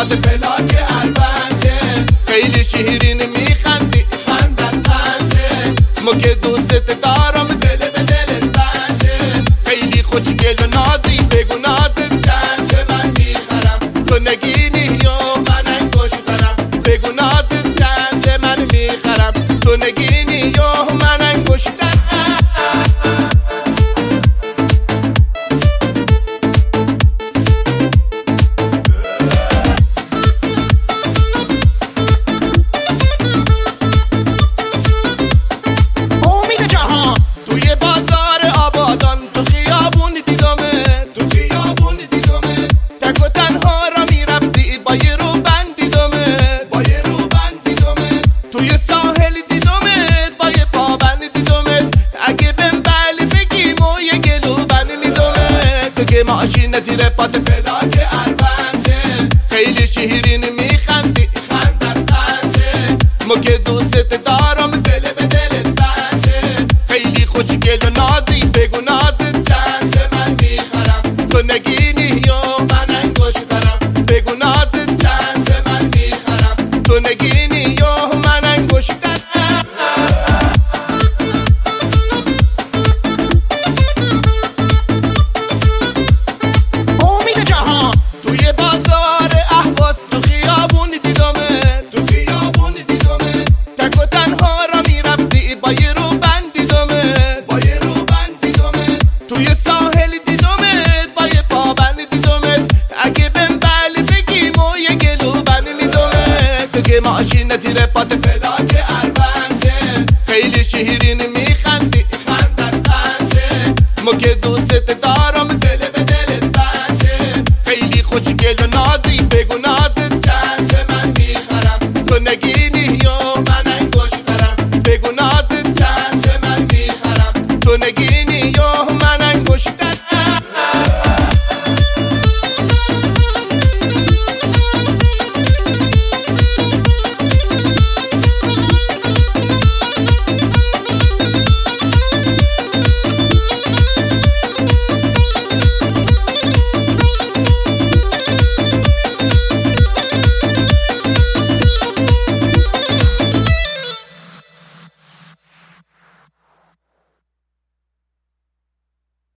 پات پلاک البنده، خیلی شیرین میخندی خندت خنده، ما که دوست دارم دل به دلت بنده، خیلی خوشگل و نازی بگو نازت چنده من میخرم تو نگینی یا من انگشترم، بگو نازت چنده من میخرم تو نگینی یا من انگشترم. ماشین زیر پات پلاک البنده، خیلی شیرین میخندی خندت خنده، ما که دوست دارم دل به دلت بنده، خیلی خوشگل و نازی بگو نازت چنده من میخرم تو نگینی یا من انگشترم، بگو نازت چنده من میخرم تو نگینی یا من انگشترم. ماشین زیر پات پلاک البنده، خیلی شیرین میخندی خندت خنده، ما که دوست